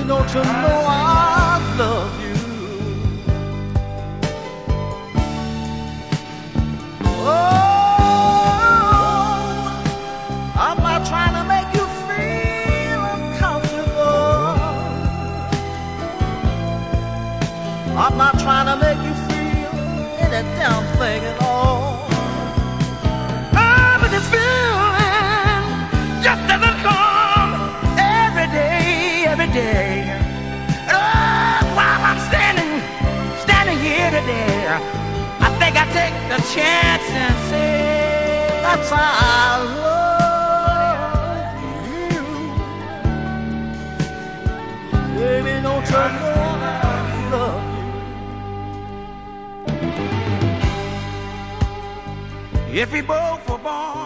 don't you know I love you? Oh, I'm not trying to make you feel uncomfortable. I'm not trying to make you feel any damn thing at all. But this feeling just doesn't come every day, every day. While I'm standing here today, I think I take the chance and say that's how I love you. Baby, don't you know I love you? If we both were born